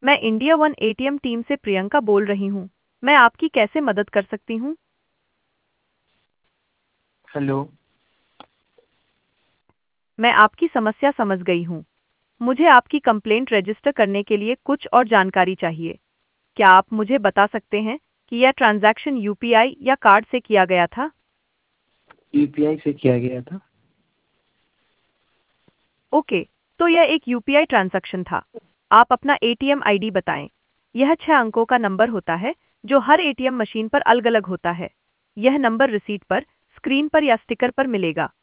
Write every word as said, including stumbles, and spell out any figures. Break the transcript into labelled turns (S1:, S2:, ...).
S1: मैं India one ATM team से प्रियंका बोल रही हूँ। मैं आपकी कैसे मदद कर सकती हूँ?
S2: हेलो।
S1: मैं आपकी समस्या समझ गई हूँ। मुझे आपकी कंप्लेंट रजिस्टर करने के लिए कुछ और जानकारी चाहिए। क्या आप मुझे बता सकते हैं कि यह ट्रांजैक्शन यूपीआई या कार्ड से किया गया था?
S2: यूपीआई से किया गया था।
S1: ओके, तो यह एक यूपीआई ट्रांजैक्शन था। आप अपना एटीएम आईडी बताएं। यह छह अंकों का नंबर होता है जो हर एटीएम मशीन पर अलग-अलग होता है। यह नंबर रिसीट पर, स्क्रीन पर या स्टिकर पर मिलेगा।